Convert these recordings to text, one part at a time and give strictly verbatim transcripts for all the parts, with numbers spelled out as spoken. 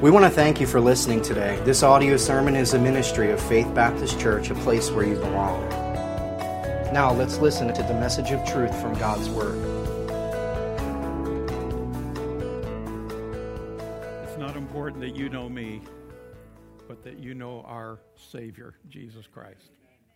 We want to thank you for listening today. This audio sermon is a ministry of Faith Baptist Church, a place where you belong. Now let's listen to the message of truth from God's Word. It's not important that you know me, but that you know our Savior, Jesus Christ.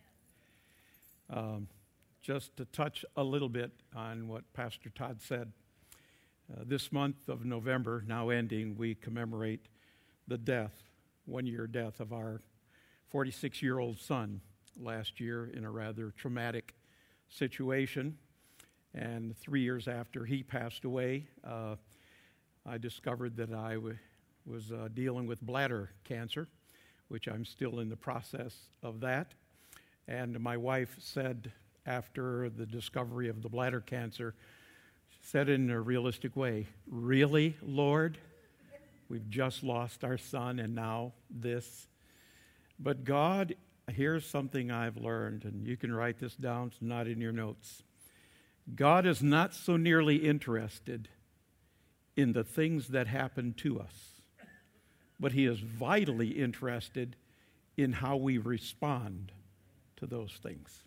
Um, just to touch a little bit on what Pastor Todd said. Uh, this month of November, now ending, we commemorate the death, one-year death of our forty-six-year-old son last year in a rather traumatic situation. And three years after he passed away, uh, I discovered that I w- was uh, dealing with bladder cancer, which I'm still in the process of that. And my wife said after the discovery of the bladder cancer, said in a realistic way, "Really, Lord? We've just lost our son and now this." But God, here's something I've learned, and you can write this down, it's not in your notes. God is not so nearly interested in the things that happen to us, but He is vitally interested in how we respond to those things.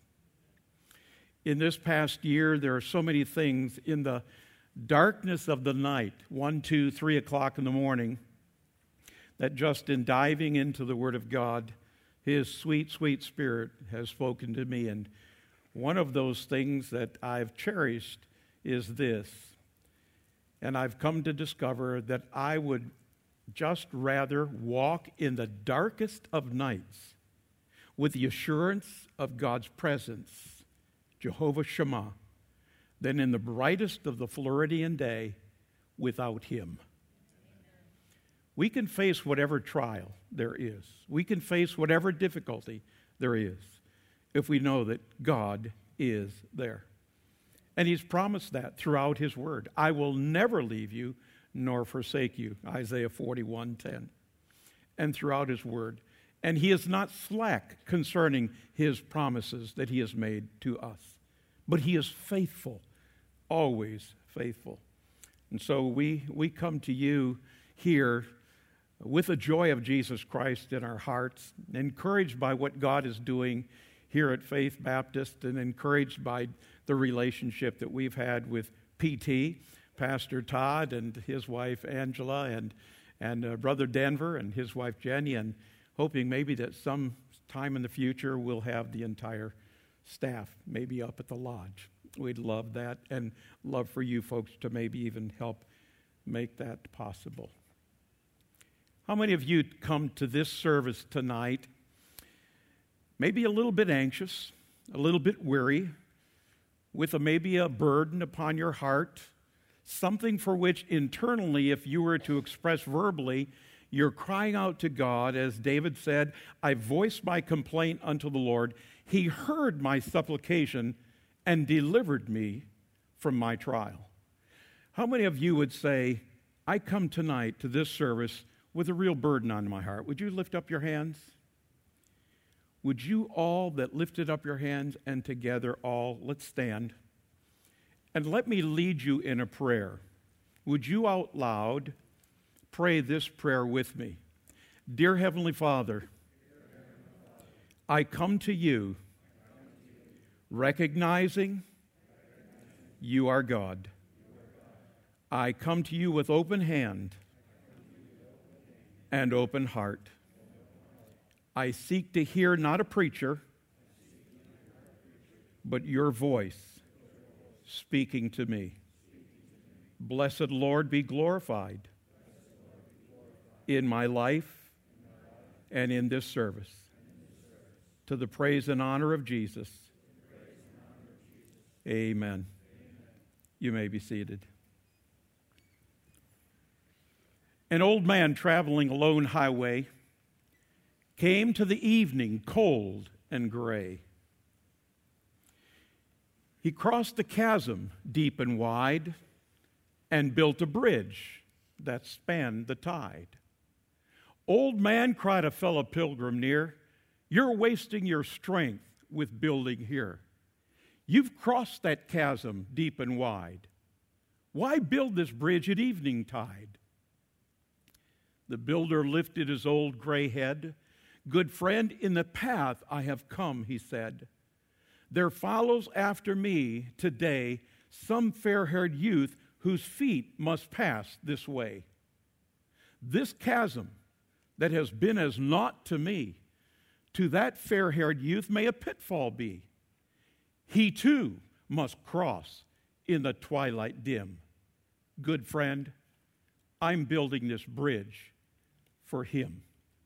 In this past year, there are so many things in the darkness of the night, one, two, three o'clock in the morning, that just in diving into the Word of God, His sweet, sweet Spirit has spoken to me. And one of those things that I've cherished is this. And I've come to discover that I would just rather walk in the darkest of nights with the assurance of God's presence, Jehovah Shammah, than in the brightest of the Floridian day without Him. We can face whatever trial there is. We can face whatever difficulty there is if we know that God is there. And He's promised that throughout His Word. I will never leave you nor forsake you, Isaiah forty-one ten. And throughout His Word. And He is not slack concerning His promises that He has made to us. But He is faithful, always faithful. And so we, we come to you here with the joy of Jesus Christ in our hearts, encouraged by what God is doing here at Faith Baptist, and encouraged by the relationship that we've had with P T, Pastor Todd and his wife Angela, and, and uh, Brother Denver and his wife Jenny, and hoping maybe that some time in the future we'll have the entire staff maybe up at the lodge. We'd love that, and love for you folks to maybe even help make that possible. How many of you come to this service tonight maybe a little bit anxious, a little bit weary, with a, maybe a burden upon your heart, something for which internally, if you were to express verbally, you're crying out to God, as David said, "I voiced my complaint unto the Lord. He heard my supplication and delivered me from my trial." How many of you would say, "I come tonight to this service with a real burden on my heart"? Would you lift up your hands? Would you all that lifted up your hands, and together all, let's stand. And let me lead you in a prayer. Would you out loud pray this prayer with me? Dear Heavenly Father, I come to you recognizing you are God. I come to you with open hand and open heart. I seek to hear not a preacher, but your voice speaking to me. Blessed Lord, be glorified in my life and in this service, to the praise and honor of Jesus. Amen. You may be seated. An old man traveling a lone highway came to the evening cold and gray. He crossed a chasm deep and wide and built a bridge that spanned the tide. "Old man," cried a fellow pilgrim near, "you're wasting your strength with building here. You've crossed that chasm deep and wide. Why build this bridge at evening tide?" The builder lifted his old gray head. Good friend, in the path I have come, he said. There follows after me today some fair-haired youth whose feet must pass this way. This chasm that has been as naught to me, to that fair-haired youth may a pitfall be. He too must cross in the twilight dim. Good friend, I'm building this bridge for him.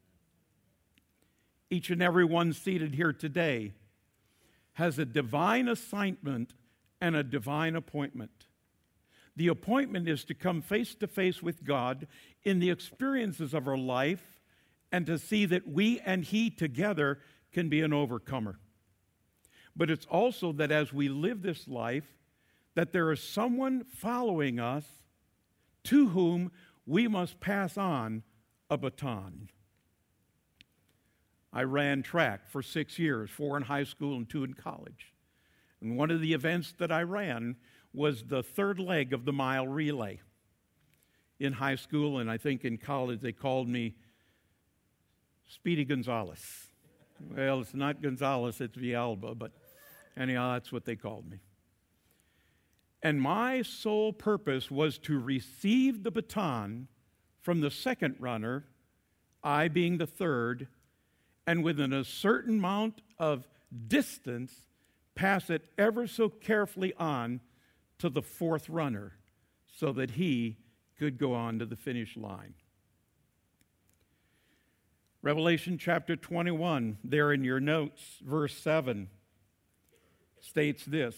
Each and every one seated here today has a divine assignment and a divine appointment. The appointment is to come face to face with God in the experiences of our life and to see that we and He together can be an overcomer. But it's also that as we live this life, that there is someone following us to whom we must pass on a baton. I ran track for six years, four in high school and two in college. And one of the events that I ran was the third leg of the mile relay. In high school, and I think in college, they called me Speedy Gonzales. Well, it's not Gonzales, it's Villalba, but anyhow, that's what they called me. And my sole purpose was to receive the baton from the second runner, I being the third, and within a certain amount of distance, pass it ever so carefully on to the fourth runner so that he could go on to the finish line. Revelation chapter twenty-one, there in your notes, verse seven, states this.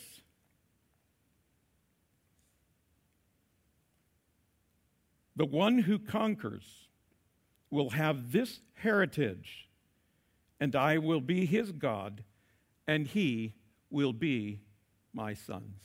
The one who conquers will have this heritage, and I will be his God, and he will be my sons.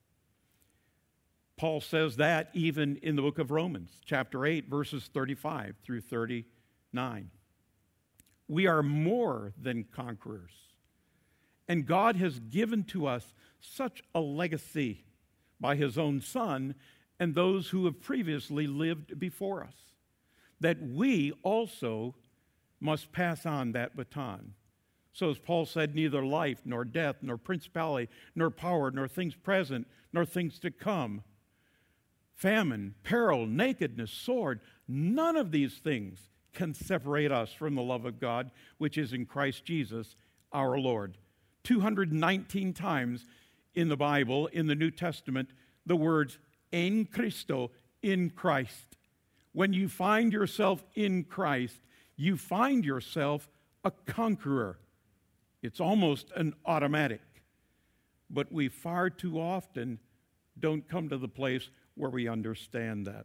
Paul says that even in the book of Romans, chapter eight, verses thirty-five through thirty-nine. We are more than conquerors. And God has given to us such a legacy by his own Son and those who have previously lived before us, that we also must pass on that baton. So as Paul said, neither life, nor death, nor principality, nor power, nor things present, nor things to come, famine, peril, nakedness, sword, none of these things can separate us from the love of God, which is in Christ Jesus, our Lord. two hundred nineteen times in the Bible, in the New Testament, the words en Christo, in Christ. When you find yourself in Christ, you find yourself a conqueror. It's almost an automatic. But we far too often don't come to the place where we understand that.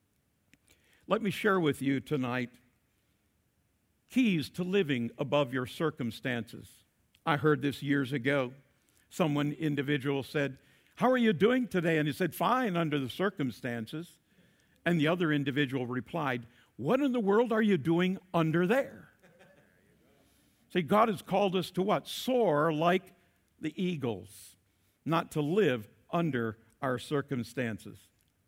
Let me share with you tonight keys to living above your circumstances. I heard this years ago. Someone individual said, "How are you doing today?" And he said, "Fine under the circumstances." And the other individual replied, "What in the world are you doing under there?" See, God has called us to what? Soar like the eagles, not to live under our circumstances.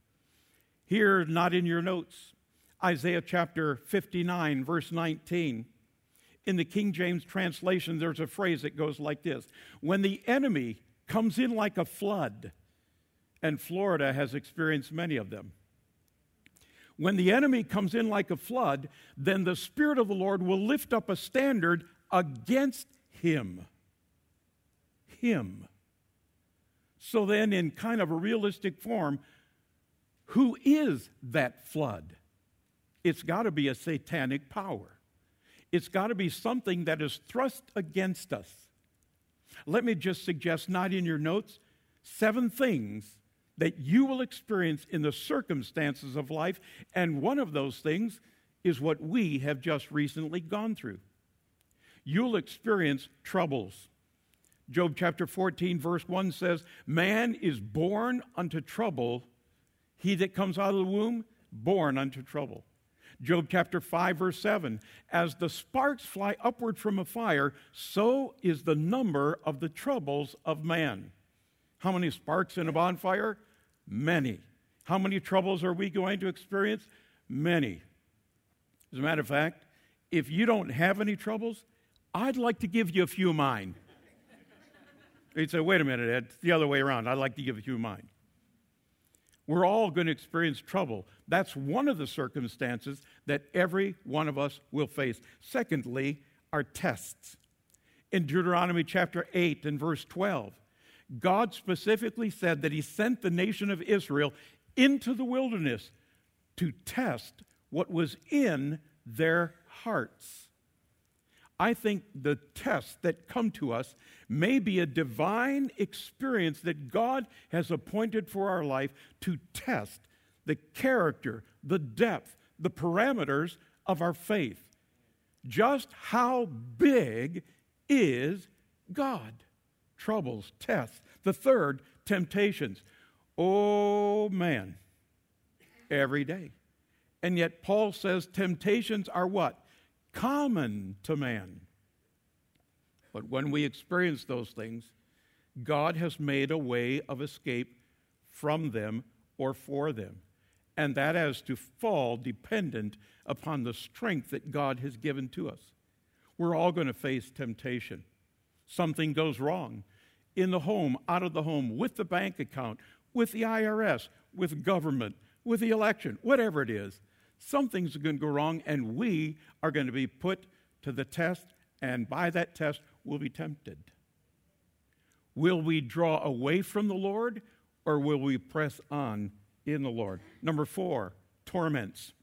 Here, not in your notes, Isaiah chapter fifty-nine, verse nineteen. In the King James translation, there's a phrase that goes like this: when the enemy comes in like a flood, and Florida has experienced many of them. When the enemy comes in like a flood, then the Spirit of the Lord will lift up a standard against him. Him. So then, in kind of a realistic form, who is that flood? It's got to be a satanic power. It's got to be something that is thrust against us. Let me just suggest, not in your notes, seven things that you will experience in the circumstances of life, and one of those things is what we have just recently gone through. You'll experience troubles. Job chapter fourteen, verse one says, "Man is born unto trouble. He that comes out of the womb, born unto trouble." Job chapter five, verse seven, "As the sparks fly upward from a fire, so is the number of the troubles of man." How many sparks in a bonfire? Many. How many troubles are we going to experience? Many. As a matter of fact, if you don't have any troubles, I'd like to give you a few of mine. He'd say, wait a minute, Ed, it's the other way around. I'd like to give a few of mine. We're all going to experience trouble. That's one of the circumstances that every one of us will face. Secondly, our tests. In Deuteronomy chapter eight and verse twelve, God specifically said that he sent the nation of Israel into the wilderness to test what was in their hearts. I think the tests that come to us may be a divine experience that God has appointed for our life to test the character, the depth, the parameters of our faith. Just how big is God? Troubles, tests. The third, temptations. Oh, man, every day. And yet Paul says temptations are what? Common to man. But when we experience those things, God has made a way of escape from them or for them. And that has to fall dependent upon the strength that God has given to us. We're all going to face temptation. Something goes wrong in the home, out of the home, with the bank account, with the I R S, with government, with the election, whatever it is. Something's going to go wrong, and we are going to be put to the test, and by that test, we'll be tempted. Will we draw away from the Lord, or will we press on in the Lord? Number four, torments.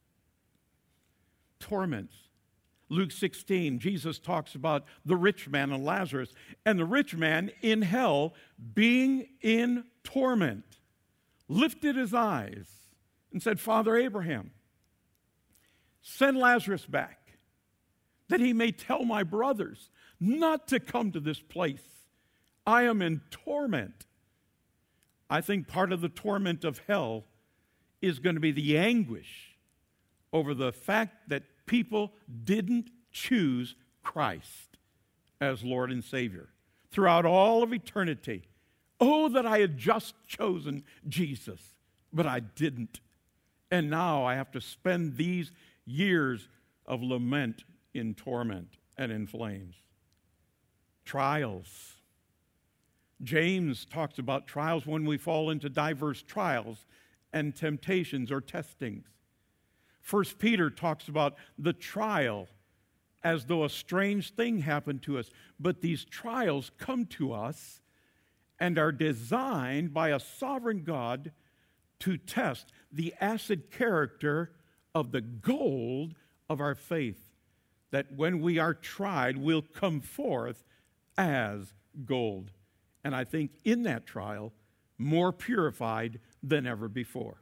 Torments. Luke sixteen, Jesus talks about the rich man and Lazarus, and the rich man in hell being in torment, lifted his eyes and said, Father Abraham, send Lazarus back, that he may tell my brothers not to come to this place. I am in torment. I think part of the torment of hell is going to be the anguish over the fact that people didn't choose Christ as Lord and Savior throughout all of eternity. Oh, that I had just chosen Jesus, but I didn't. And now I have to spend these years of lament in torment and in flames. Trials. James talks about trials when we fall into diverse trials and temptations or testings. First Peter talks about the trial as though a strange thing happened to us. But these trials come to us and are designed by a sovereign God to test the acid character of the gold of our faith, that when we are tried, will come forth as gold. And I think in that trial, more purified than ever before.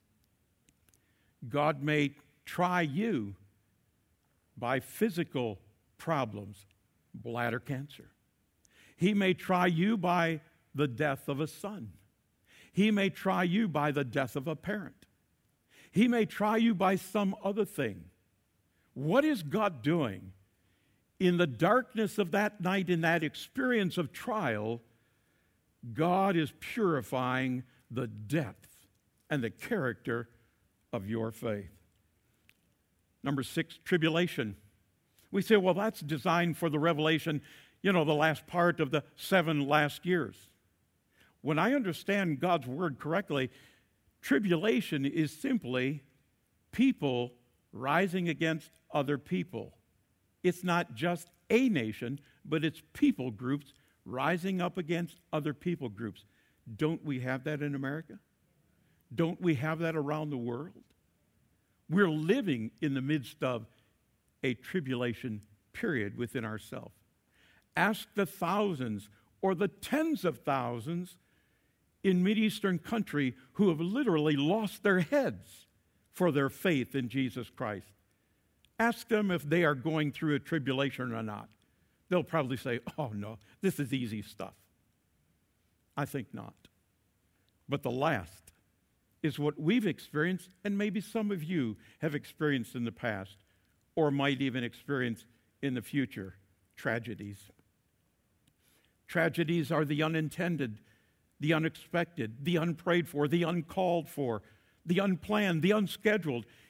God may try you by physical problems, bladder cancer. He may try you by the death of a son. He may try you by the death of a parent. He may try you by some other thing. What is God doing? In the darkness of that night, in that experience of trial, God is purifying the depth and the character of your faith. Number six, tribulation. We say, well, that's designed for the revelation, you know, the last part of the seven last years. When I understand God's word correctly, tribulation is simply people rising against other people. It's not just a nation, but it's people groups rising up against other people groups. Don't we have that in America? Don't we have that around the world? We're living in the midst of a tribulation period within ourselves. Ask the thousands or the tens of thousands in Mideastern country who have literally lost their heads for their faith in Jesus Christ. Ask them if they are going through a tribulation or not. They'll probably say, oh no, this is easy stuff. I think not. But the last is what we've experienced, and maybe some of you have experienced in the past, or might even experience in the future, tragedies. Tragedies are the unintended, the unexpected, the unprayed for, the uncalled for, the unplanned, the unscheduled.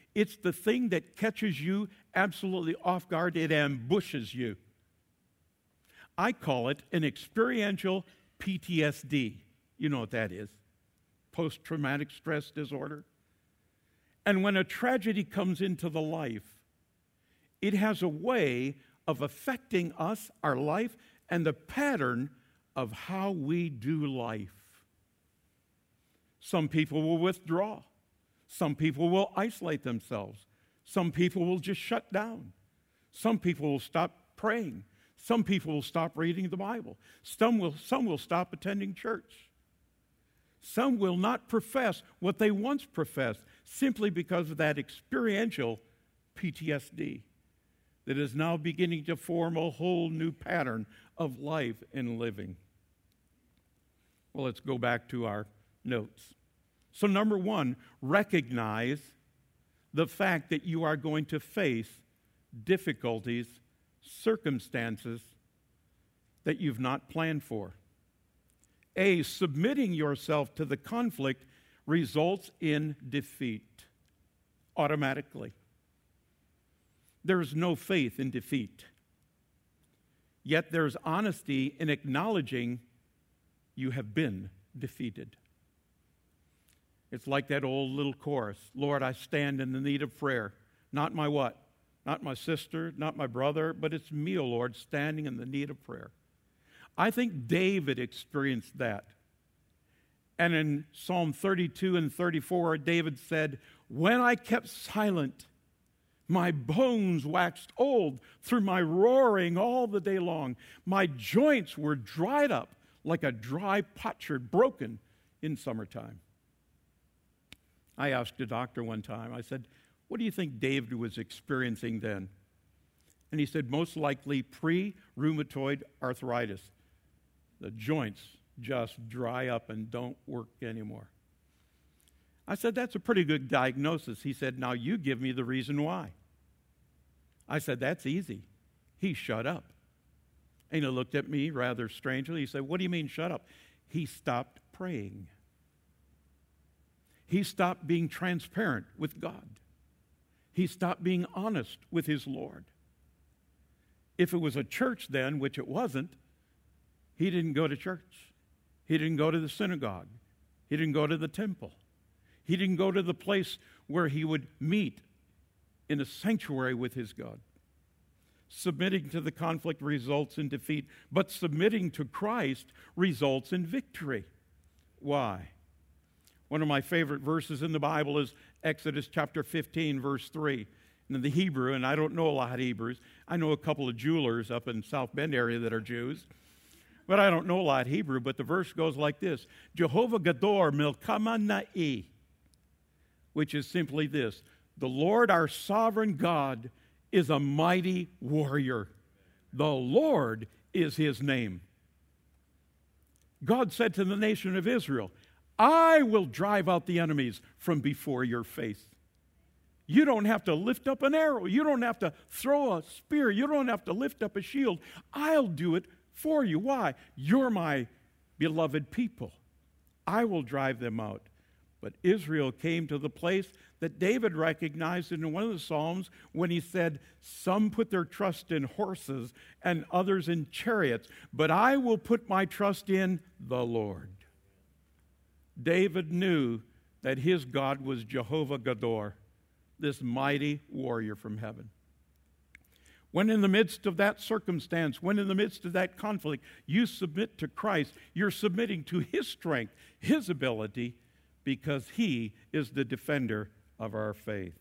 It's the thing that catches you absolutely off guard. It ambushes you. I call it an experiential P T S D. You know what that is. Post-traumatic stress disorder. And when a tragedy comes into the life, it has a way of affecting us, our life, and the pattern of how we do life. Some people will withdraw. Some people will isolate themselves. Some people will just shut down. Some people will stop praying. Some people will stop reading the Bible. Some will, some will stop attending church. Some will not profess what they once professed simply because of that experiential P T S D that is now beginning to form a whole new pattern of life and living. Well, let's go back to our notes. So number one, recognize the fact that you are going to face difficulties, circumstances that you've not planned for. A, submitting yourself to the conflict results in defeat automatically. There's no faith in defeat. Yet there's honesty in acknowledging you have been defeated. It's like that old little chorus, Lord, I stand in the need of prayer. Not my what? Not my sister, not my brother, but it's me, O Lord, standing in the need of prayer. I think David experienced that. And in Psalm thirty-two and thirty-four, David said, when I kept silent, my bones waxed old through my roaring all the day long. My joints were dried up like a dry potsherd broken in summertime. I asked a doctor one time, I said, what do you think David was experiencing then? And he said, most likely pre-rheumatoid arthritis. The joints just dry up and don't work anymore. I said, that's a pretty good diagnosis. He said, now you give me the reason why. I said, that's easy. He shut up. And he looked at me rather strangely. He said, what do you mean shut up? He stopped praying. He stopped being transparent with God. He stopped being honest with his Lord. If it was a church then, which it wasn't, he didn't go to church. He didn't go to the synagogue. He didn't go to the temple. He didn't go to the place where he would meet in a sanctuary with his God. Submitting to the conflict results in defeat, but submitting to Christ results in victory. Why? One of my favorite verses in the Bible is Exodus chapter fifteen, verse three. In the Hebrew, and I don't know a lot of Hebrews. I know a couple of jewelers up in South Bend area that are Jews. But I don't know a lot of Hebrew, but the verse goes like this. Jehovah Gador milkama na'i, which is simply this. The Lord our sovereign God is a mighty warrior. The Lord is his name. God said to the nation of Israel, I will drive out the enemies from before your face. You don't have to lift up an arrow. You don't have to throw a spear. You don't have to lift up a shield. I'll do it for you. Why? You're my beloved people. I will drive them out. But Israel came to the place that David recognized in one of the Psalms when he said, some put their trust in horses and others in chariots, but I will put my trust in the Lord. David knew that his God was Jehovah Gador, this mighty warrior from heaven. When in the midst of that circumstance, when in the midst of that conflict, you submit to Christ, you're submitting to his strength, his ability, because he is the defender of our faith.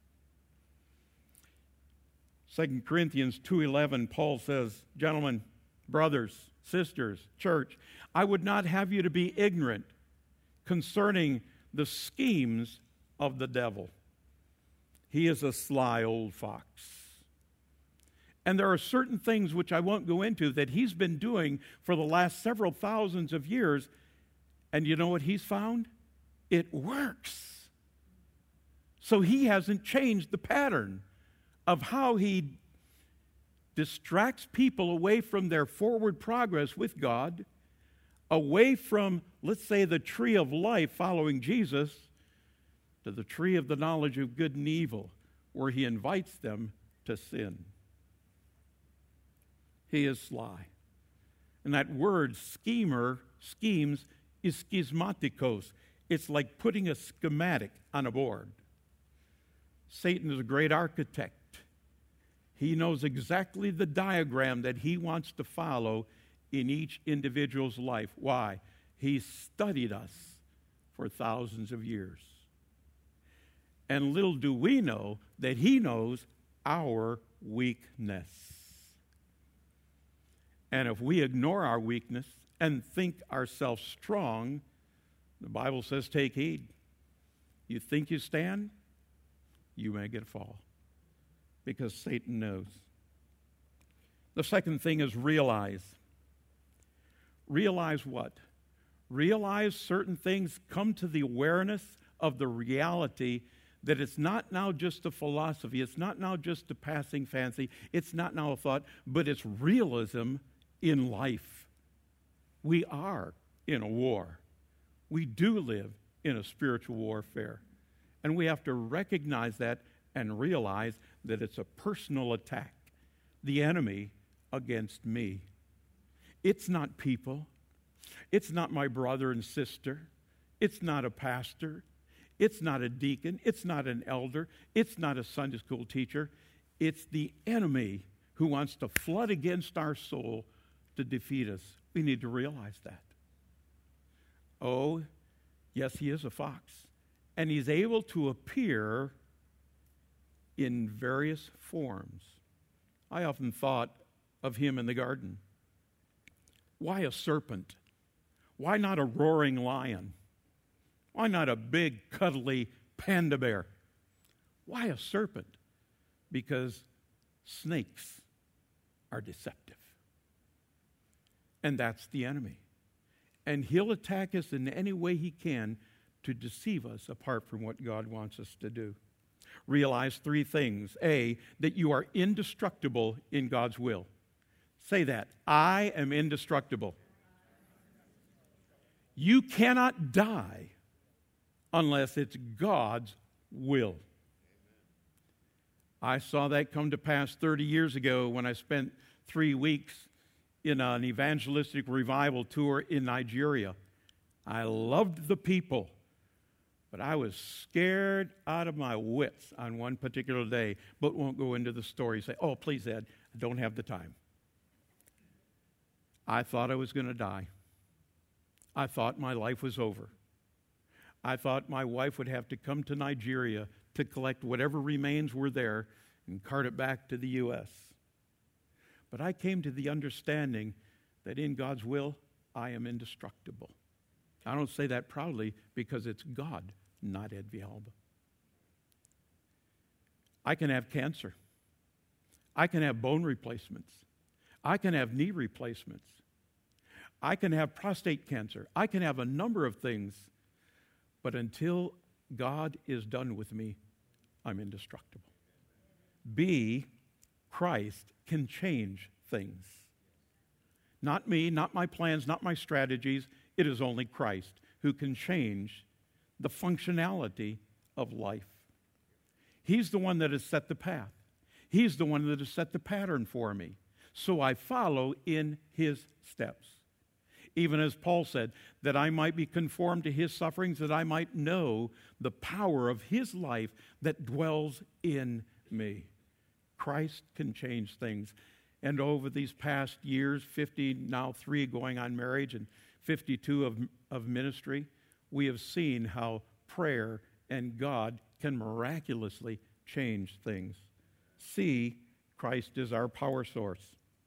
Second Corinthians two eleven, Paul says, gentlemen, brothers, sisters, church, I would not have you to be ignorant concerning the schemes of the devil. He is a sly old fox. And there are certain things which I won't go into that he's been doing for the last several thousands of years. And you know what he's found? It works. So he hasn't changed the pattern of how he distracts people away from their forward progress with God, away from, let's say, the tree of life following Jesus, to the tree of the knowledge of good and evil, where he invites them to sin. He is sly. And that word schemer, schemes, is schismatikos. It's like putting a schematic on a board. Satan is a great architect. He knows exactly the diagram that he wants to follow in each individual's life. Why? He's studied us for thousands of years. And little do we know that he knows our weakness. And if we ignore our weakness and think ourselves strong, the Bible says, take heed. You think you stand, you may get a fall. Because Satan knows. The second thing is realize. Realize what? Realize certain things, come to the awareness of the reality that it's not now just a philosophy, it's not now just a passing fancy, it's not now a thought, but it's realism in life. We are in a war. We do live in a spiritual warfare. And we have to recognize that and realize that it's a personal attack, the enemy against me. It's not people. It's not my brother and sister. It's not a pastor. It's not a deacon. It's not an elder. It's not a Sunday school teacher. It's the enemy who wants to flood against our soul to defeat us. We need to realize that. Oh, yes, he is a fox. And he's able to appear in various forms. I often thought of him in the garden. Why a serpent? Why not a roaring lion? Why not a big, cuddly panda bear? Why a serpent? Because snakes are deceptive. And that's the enemy. And he'll attack us in any way he can to deceive us apart from what God wants us to do. Realize three things. A, that you are indestructible in God's will. Say that. I am indestructible. You cannot die unless it's God's will. I saw that come to pass thirty years ago when I spent three weeks in an evangelistic revival tour in Nigeria. I loved the people, but I was scared out of my wits on one particular day, but won't go into the story. Say, oh, please, Ed, I don't have the time. I thought I was going to die. I thought my life was over. I thought my wife would have to come to Nigeria to collect whatever remains were there and cart it back to the U S But I came to the understanding that in God's will, I am indestructible. I don't say that proudly because it's God, not Ed Villalba. I can have cancer. I can have bone replacements. I can have knee replacements. I can have prostate cancer. I can have a number of things. But until God is done with me, I'm indestructible. B, Christ can change things. Not me, not my plans, not my strategies. It is only Christ who can change the functionality of life. He's the one that has set the path. He's the one that has set the pattern for me. So I follow in his steps. Even as Paul said, that I might be conformed to his sufferings, that I might know the power of his life that dwells in me. Christ can change things. And over these past years, fifty, now three going on marriage and fifty-two of, of ministry, we have seen how prayer and God can miraculously change things. C, Christ is our power source.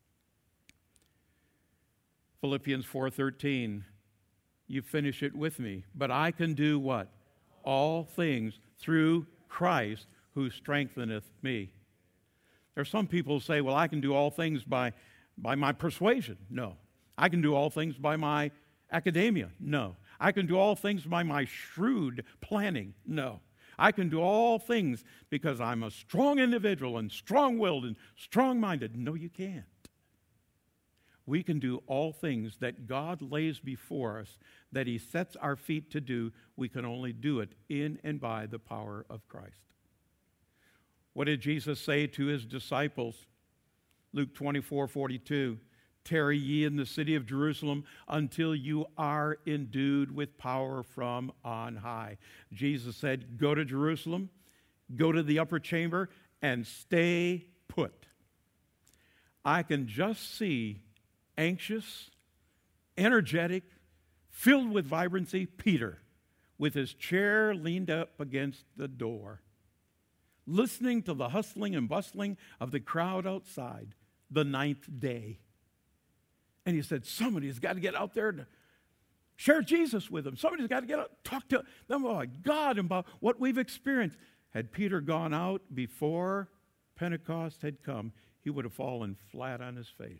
Philippians four thirteen, you finish it with me. But I can do what? All things through Christ who strengtheneth me. There are some people who say, well, I can do all things by, by my persuasion. No. I can do all things by my academia. No. I can do all things by my shrewd planning. No. I can do all things because I'm a strong individual and strong-willed and strong-minded. No, you can't. we can do all things that God lays before us, that he sets our feet to do. We can only do it in and by the power of Christ. What did Jesus say to his disciples? Luke twenty-four forty-two, tarry ye in the city of Jerusalem until you are endued with power from on high. Jesus said, go to Jerusalem, go to the upper chamber, and stay put. I can just see anxious, energetic, filled with vibrancy, Peter, with his chair leaned up against the door, listening to the hustling and bustling of the crowd outside, the ninth day. And he said, somebody's got to get out there to share Jesus with them. Somebody's got to get out, talk to them about God and about what we've experienced. Had Peter gone out before Pentecost had come, he would have fallen flat on his face.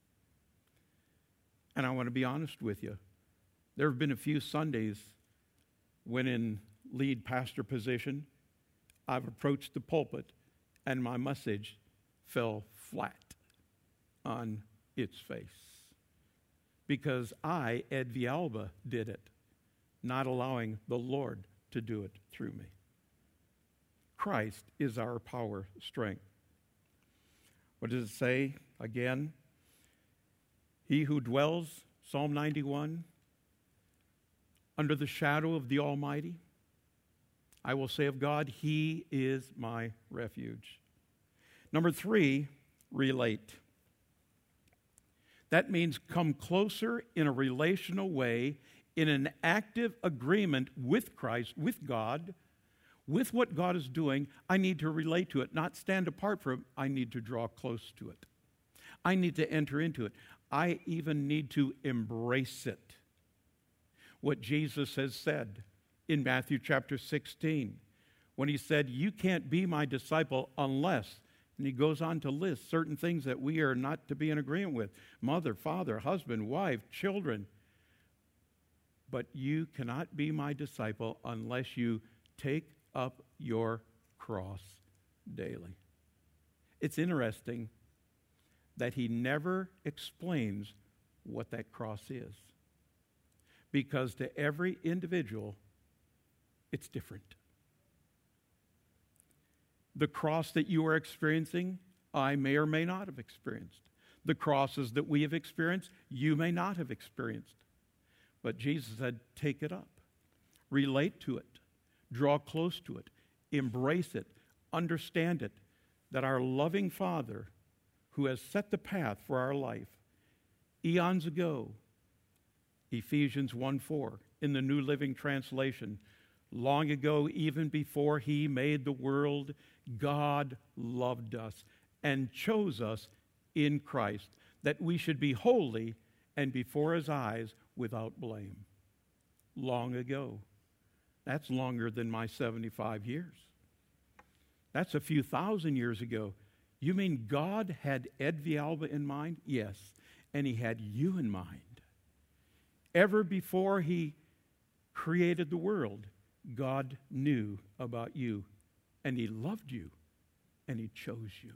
And I want to be honest with you. There have been a few Sundays when in lead pastor position, I've approached the pulpit and my message fell flat on its face. Because I, Ed Villalba, did it, not allowing the Lord to do it through me. Christ is our power, strength. What does it say again? He who dwells, Psalm ninety-one, under the shadow of the Almighty, I will say of God, he is my refuge. Number three, relate. That means come closer in a relational way, in an active agreement with Christ, with God, with what God is doing. I need to relate to it, not stand apart from it. I need to draw close to it. I need to enter into it. I even need to embrace it. What Jesus has said in Matthew chapter sixteen, when he said, you can't be my disciple unless, and he goes on to list certain things that we are not to be in agreement with. Mother, father, husband, wife, children. But you cannot be my disciple unless you take up your cross daily. It's interesting that he never explains what that cross is. Because to every individual, it's different. The cross that you are experiencing, I may or may not have experienced. The crosses that we have experienced, you may not have experienced. But Jesus said, take it up. Relate to it. Draw close to it. Embrace it. Understand it. That our loving Father, who has set the path for our life, eons ago, Ephesians one four, in the New Living Translation, long ago, even before he made the world, God loved us and chose us in Christ, that we should be holy and before his eyes without blame. Long ago. That's longer than my seventy-five years. That's a few thousand years ago. You mean God had Ed Villalba in mind? Yes. And he had you in mind. Ever before he created the world, God knew about you, and he loved you, and he chose you.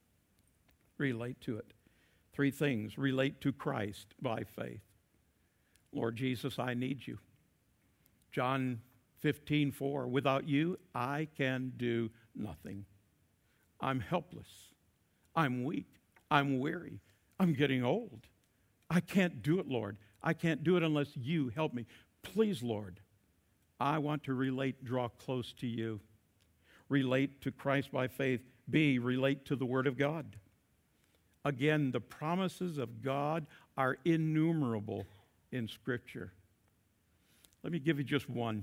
Relate to it. Three things. Relate to Christ by faith. Lord Jesus, I need you. John fifteen four, without you, I can do nothing. I'm helpless. I'm weak. I'm weary. I'm getting old. I can't do it, Lord. I can't do it unless you help me. Please, Lord, I want to relate, draw close to you. Relate to Christ by faith. B, relate to the Word of God. Again, the promises of God are innumerable in Scripture. Let me give you just one.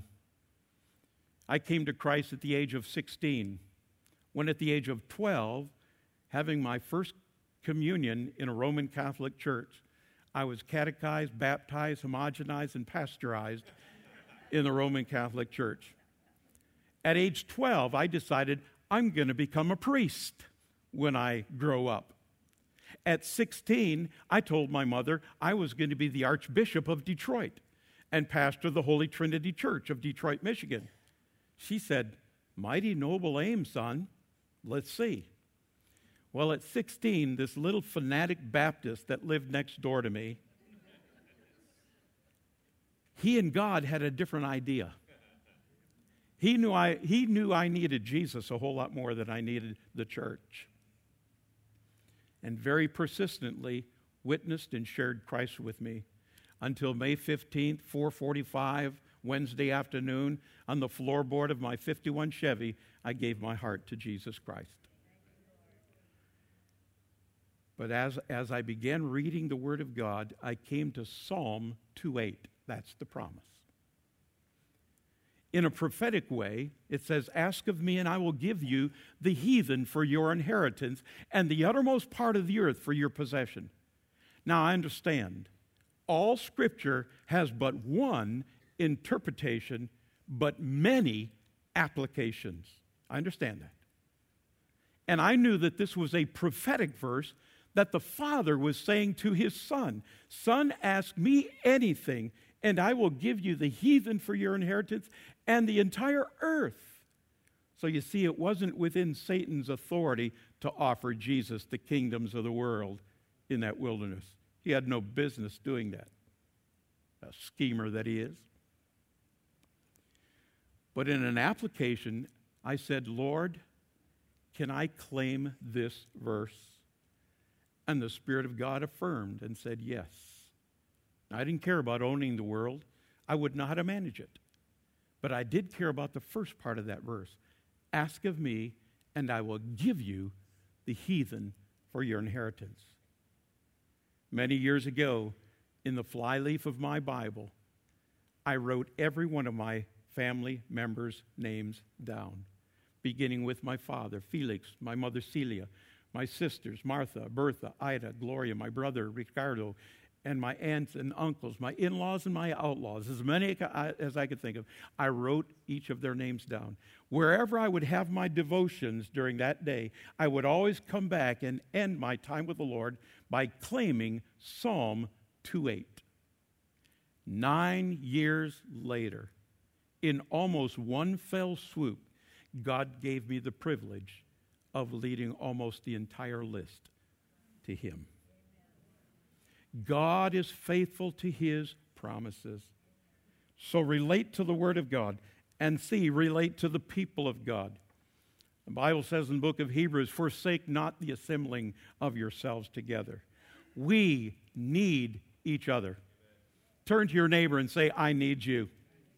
I came to Christ at the age of sixteen, when at the age of twelve, having my first communion in a Roman Catholic church, I was catechized, baptized, homogenized, and pasteurized in the Roman Catholic Church. At age twelve, I decided I'm going to become a priest when I grow up. At sixteen, I told my mother I was going to be the Archbishop of Detroit and pastor the Holy Trinity Church of Detroit, Michigan. She said, mighty noble aim, son. Let's see. Well, at sixteen, this little fanatic Baptist that lived next door to me, he and God had a different idea. He knew I, he knew I needed Jesus a whole lot more than I needed the church. And very persistently witnessed and shared Christ with me until May fifteenth, four forty-five, Wednesday afternoon, on the floorboard of my fifty-one Chevy, I gave my heart to Jesus Christ. But as, as I began reading the Word of God, I came to Psalm two eight. That's the promise. In a prophetic way, it says, "Ask of me, and I will give you the heathen for your inheritance, and the uttermost part of the earth for your possession." Now, I understand, all Scripture has but one interpretation, but many applications. I understand that. And I knew that this was a prophetic verse that the Father was saying to his Son, "Son, ask me anything, and I will give you the heathen for your inheritance and the entire earth." So you see, it wasn't within Satan's authority to offer Jesus the kingdoms of the world in that wilderness. He had no business doing that, a schemer that he is. But in an application, I said, "Lord, can I claim this verse?" And the Spirit of God affirmed and said, "Yes." I didn't care about owning the world. I would know how to manage it. But I did care about the first part of that verse. "Ask of me, and I will give you the heathen for your inheritance." Many years ago, in the flyleaf of my Bible, I wrote every one of my family members' names down, beginning with my father, Felix, my mother, Celia, my sisters, Martha, Bertha, Ida, Gloria, my brother, Ricardo, and my aunts and uncles, my in-laws and my outlaws, as many as I could think of. I wrote each of their names down. Wherever I would have my devotions during that day, I would always come back and end my time with the Lord by claiming Psalm two eight. Nine years later, in almost one fell swoop, God gave me the privilege of leading almost the entire list to Him. God is faithful to His promises. So relate to the Word of God, and see, relate to the people of God. The Bible says in the book of Hebrews, "Forsake not the assembling of yourselves together." We need each other. Turn to your neighbor and say, "I need you."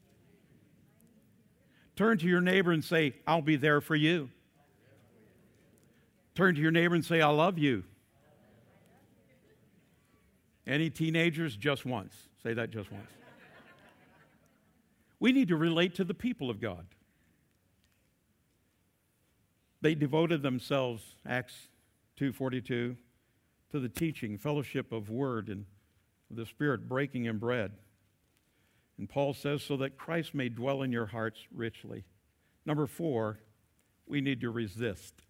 Turn to your neighbor and say, "I'll be there for you." Turn to your neighbor and say, "I love you." Any teenagers? Just once. Say that just once. We need to relate to the people of God. They devoted themselves, Acts two forty-two, to the teaching, fellowship of word, and the Spirit breaking in bread. And Paul says, "So that Christ may dwell in your hearts richly." Number four, we need to resist.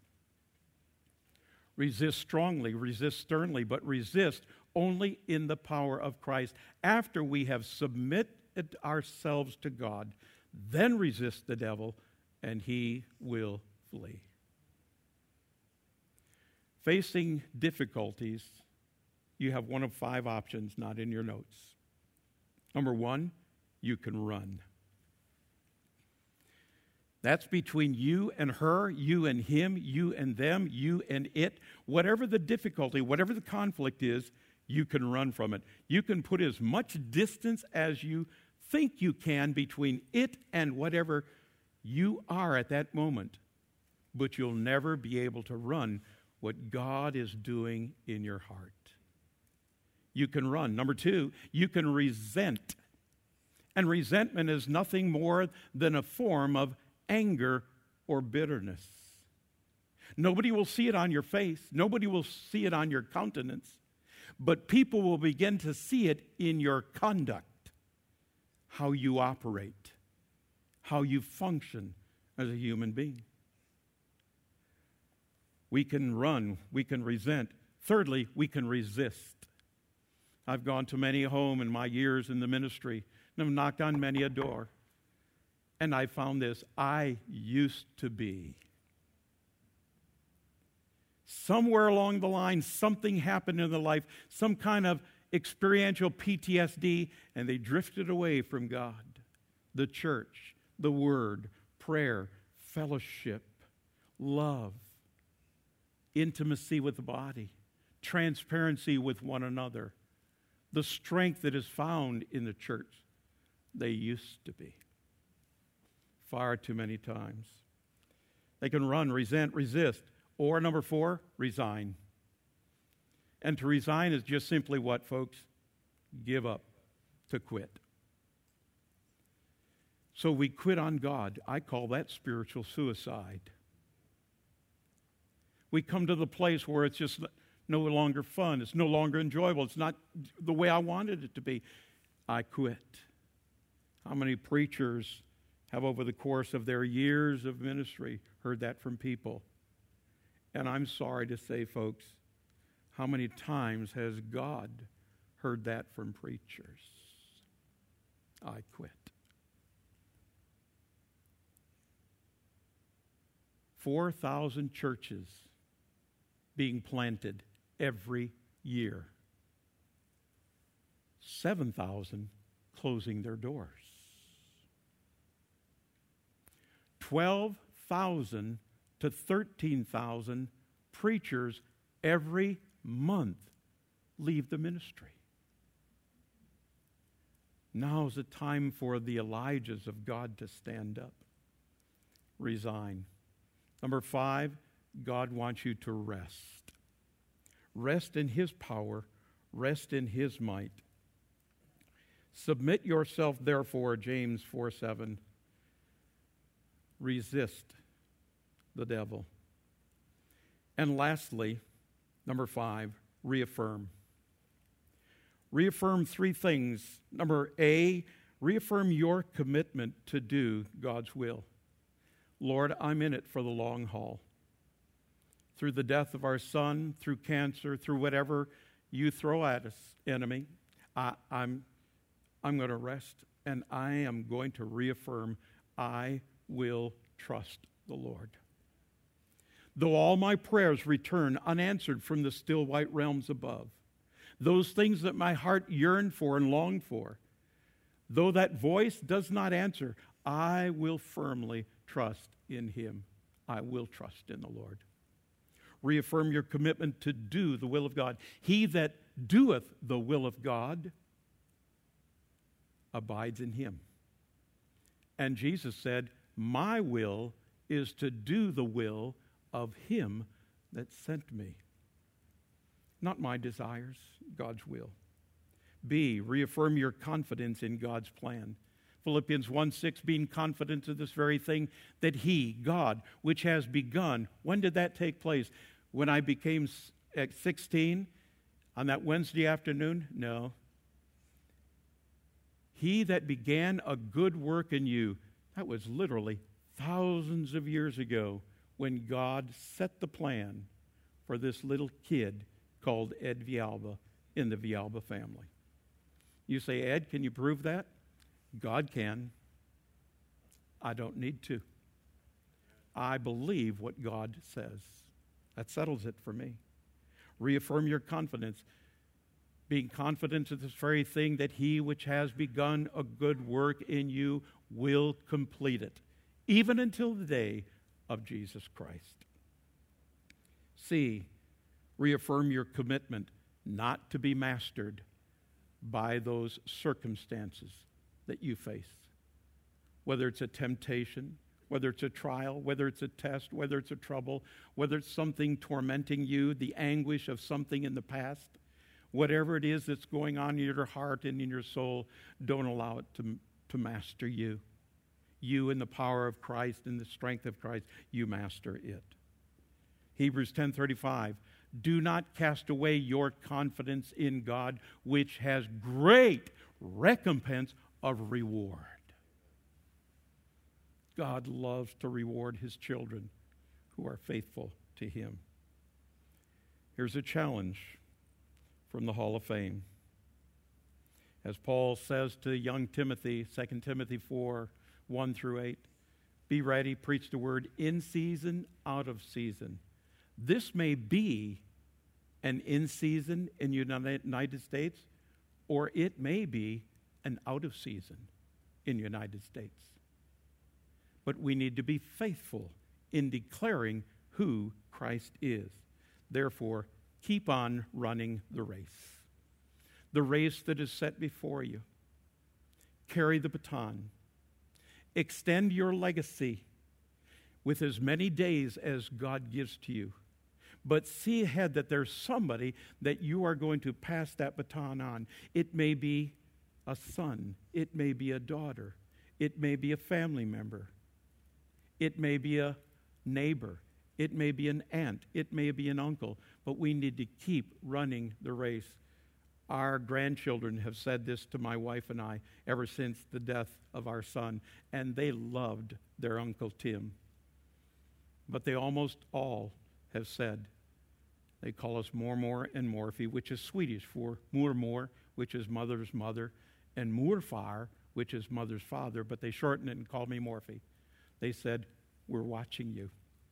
Resist strongly, resist sternly, but resist only in the power of Christ. After we have submitted ourselves to God, then resist the devil, and he will flee. Facing difficulties, you have one of five options not in your notes. Number one, you can run. That's between you and her, you and him, you and them, you and it. Whatever the difficulty, whatever the conflict is, you can run from it. You can put as much distance as you think you can between it and whatever you are at that moment, but you'll never be able to run what God is doing in your heart. You can run. Number two, you can resent. And resentment is nothing more than a form of anger or bitterness. Nobody will see it on your face. Nobody will see it on your countenance. But people will begin to see it in your conduct, how you operate, how you function as a human being. We can run. We can resent. Thirdly, we can resist. I've gone to many a home in my years in the ministry and have knocked on many a door. And I found this: I used to be Somewhere along the line, something happened in their life, some kind of experiential P T S D, and they drifted away from God, the church, the Word, prayer, fellowship, love, intimacy with the body, transparency with one another, the strength that is found in the church. They used to be. Far too many times. They can run, resent, resist, or number four, resign. And to resign is just simply what, folks? Give up, to quit. So we quit on God. I call that spiritual suicide. We come to the place where it's just no longer fun. It's no longer enjoyable. It's not the way I wanted it to be. I quit. How many preachers have over the course of their years of ministry heard that from people? And I'm sorry to say, folks, how many times has God heard that from preachers? I quit. four thousand churches being planted every year. seven thousand closing their doors. twelve thousand to thirteen thousand preachers every month leave the ministry. Now is the time for the Elijahs of God to stand up. Resign. Number five, God wants you to rest. Rest in His power. Rest in His might. Submit yourself, therefore, James four seven. Resist the devil. And lastly, number five, reaffirm. Reaffirm three things. Number A, reaffirm your commitment to do God's will. Lord, I'm in it for the long haul. Through the death of our son, through cancer, through whatever you throw at us, enemy, I, I'm, I'm going to rest, and I am going to reaffirm I will trust the Lord. Though all my prayers return unanswered from the still white realms above, those things that my heart yearned for and longed for, though that voice does not answer, I will firmly trust in Him. I will trust in the Lord. Reaffirm your commitment to do the will of God. He that doeth the will of God abides in Him. And Jesus said, my will is to do the will of Him that sent me. Not my desires, God's will. B, reaffirm your confidence in God's plan. Philippians one six, being confident of this very thing, that He, God, which has begun. When did that take place? When I became at sixteen? On that Wednesday afternoon? No. He that began a good work in you, that was literally thousands of years ago when God set the plan for this little kid called Ed Villalba in the Villalba family. You say, Ed, can you prove that? God can. I don't need to. I believe what God says. That settles it for me. Reaffirm your confidence. Being confident of this very thing, that He which has begun a good work in you will complete it, even until the day of Jesus Christ. C, reaffirm your commitment not to be mastered by those circumstances that you face. Whether it's a temptation, whether it's a trial, whether it's a test, whether it's a trouble, whether it's something tormenting you, the anguish of something in the past, whatever it is that's going on in your heart and in your soul, don't allow it to, to master you. You, in the power of Christ and the strength of Christ, you master it. Hebrews ten thirty-five, do not cast away your confidence in God, which has great recompense of reward. God loves to reward His children who are faithful to Him. Here's a challenge from the Hall of Fame. As Paul says to young Timothy, Second Timothy four, one through eight, be ready, preach the word in season, out of season. This may be an in-season in the United States, or it may be an out-of-season in the United States. But we need to be faithful in declaring who Christ is. Therefore, keep on running the race. The race that is set before you. Carry the baton. Extend your legacy with as many days as God gives to you. But see ahead that there's somebody that you are going to pass that baton on. It may be a son. It may be a daughter. It may be a family member. It may be a neighbor. It may be an aunt. It may be an uncle. But we need to keep running the race. Our grandchildren have said this to my wife and I ever since the death of our son, and they loved their Uncle Tim. But they almost all have said, they call us Mormor and Morphy, which is Swedish for Mormor, which is mother's mother, and Morfar, which is mother's father, but they shortened it and called me Morphy. They said, we're watching you.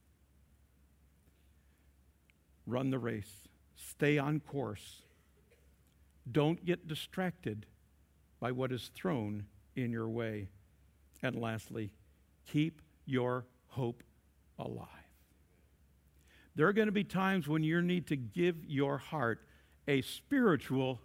Run the race. Stay on course. Don't get distracted by what is thrown in your way. And lastly, keep your hope alive. There are going to be times when you need to give your heart a spiritual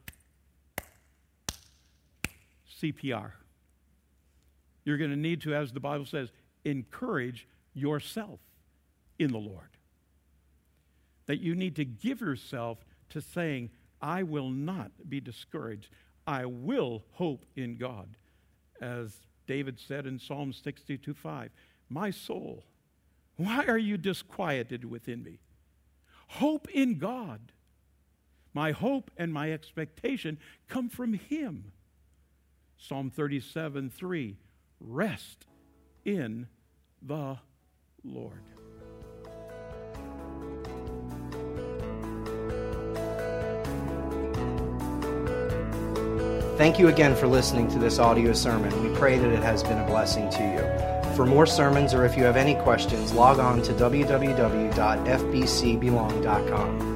C P R. You're going to need to, as the Bible says, encourage yourself in the Lord. That you need to give yourself to saying, I will not be discouraged. I will hope in God. As David said in Psalm sixty-two five, my soul, why are you disquieted within me? Hope in God. My hope and my expectation come from Him. Psalm thirty-seven three, rest in the Lord. Thank you again for listening to this audio sermon. We pray that it has been a blessing to you. For more sermons, or if you have any questions, log on to w w w dot f b c belong dot com.